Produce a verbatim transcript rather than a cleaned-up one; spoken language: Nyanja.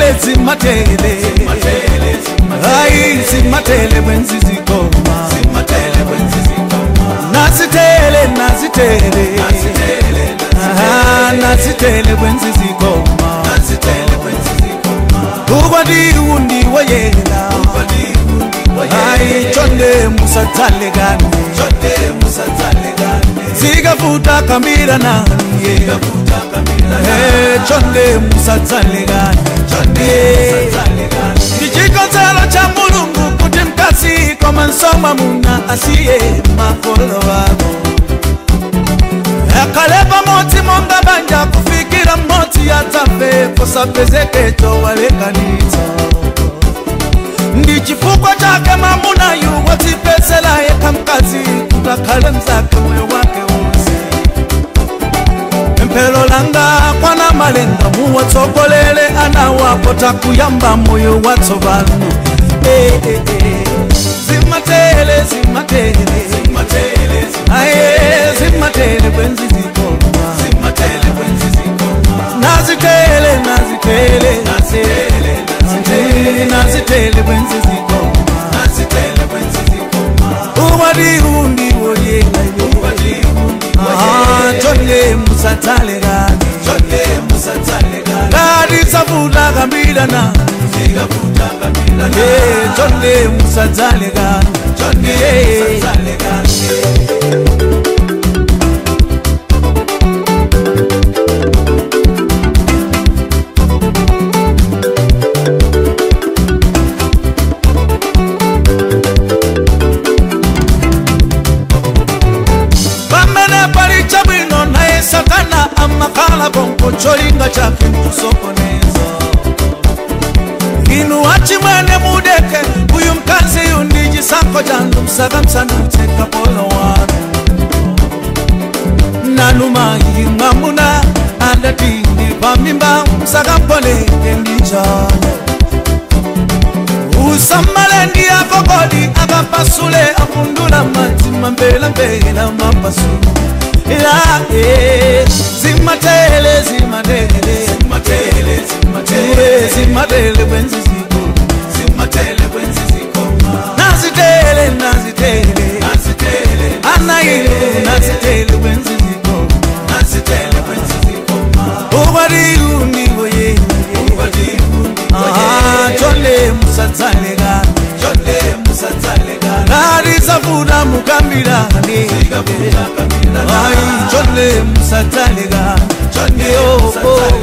zimatele zimatele hayi zimatele benzizikoma nazitele nazitele aha nazitele benzizikoma ukwadi undi wayela hayi chonde musatale gani zikavuta kamira nani eh chonde musatale gani ndichikonzero cha mulungu kuti mkasi koma nsoma muna asiye makolo wako akalepa moti monga banja kufikira moti yatafe posapezeketo walekanitsa ndichifukwa chake mamuna yu watipesela yeka mkazi kutakale mzake moyo wake wose mpelo langa kwana malenga muwatsogolele ana wapo takuyamba moyo watsobanu eh, eh, eh. zimatele zimatele zimatele aye zimatele bwenzizikoma zimatele bwenzizikoma nazitele nazitele nazitele nazitele nazitele bwenzizikoma nazitele bwenzizikoma ubadi undi woyela ubadi undi woyela chonde musatale gani chonde musatale gani gadi savuta kambila na zikavuta kambila na eh chonde musatale gani chonde musatale gani Satana amakala bongo cholinga chake mtusokoneza inu achimwene mudeke uyu mkazi yundiji sako jandu msaka msana uteka polo wanu nanuma yingamuna adatini pamimba msaka mpoleke ndijalo usamale ndi akokodi akapasule akundula matima mbela mbela mapasule la eh zimatele zimatele zimatele zimatele zimatele bwenziziko zimatele bwenziziko nazitele nazitele nazitele anayilu nazitele bwenziziko nazitele bwenziziko ubadi undi woye ubadi undi ah chole musatale gani chole musatale gani nari safuda mukambira ni zikafuda ai chonde musatale gani chonde oh